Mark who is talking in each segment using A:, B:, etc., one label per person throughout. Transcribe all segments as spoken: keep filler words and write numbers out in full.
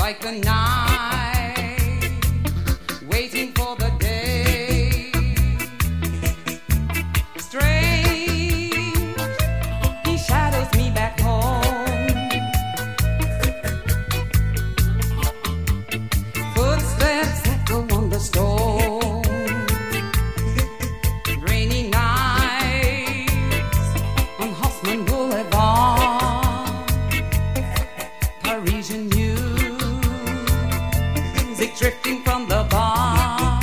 A: like a night, waiting for the day. Strange, he shadows me back home. Footsteps echo on the stone. Rainy nights on Hoffman Boulevard. Parisian music drifting from the bar.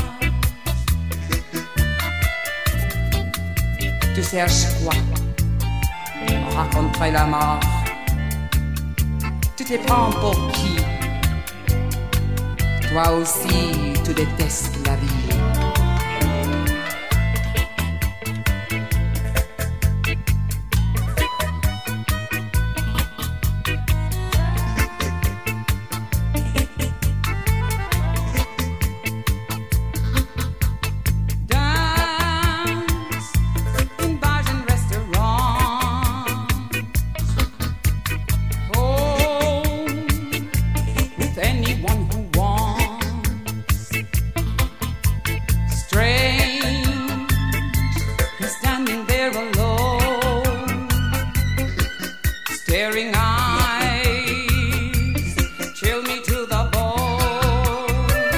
A: Tu cherches quoi? Raconterai la mort. Tu te prends pour qui? Toi aussi, tu détestes la vie. Dance in bars and restaurants. Home with anyone who wants. Strange, he's standing there alone. Staring eyes chill me to the bone.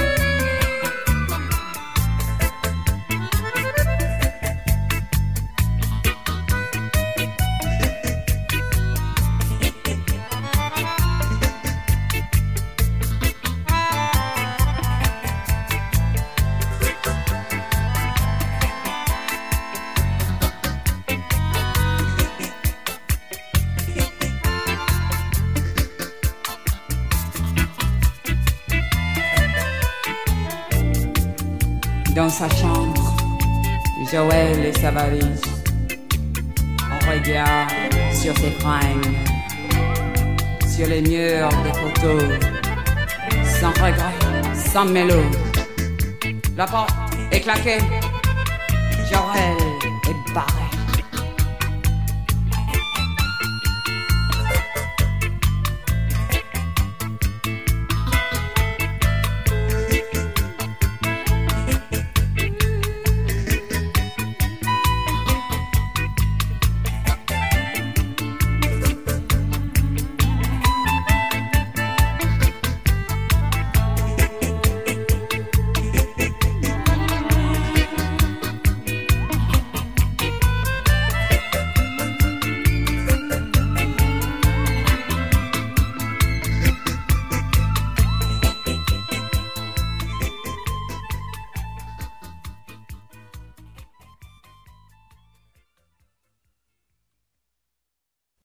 A: Dans sa chambre, Joël et sa valise. On regarde sur ses fringues, sur les murs des photos, sans regret, sans mélo. La porte est claquée. Joël